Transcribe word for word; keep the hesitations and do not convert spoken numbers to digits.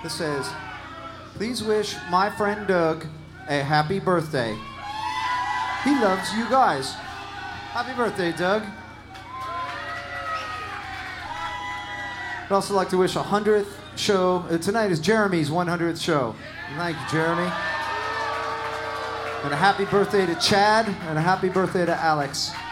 that says, please wish my friend Doug a happy birthday. He loves you guys. Happy birthday, Doug. I'd also like to wish a hundredth show. Uh, tonight is Jeremy's one hundredth show. Thank you, Jeremy. And a happy birthday to Chad, and a happy birthday to Alex.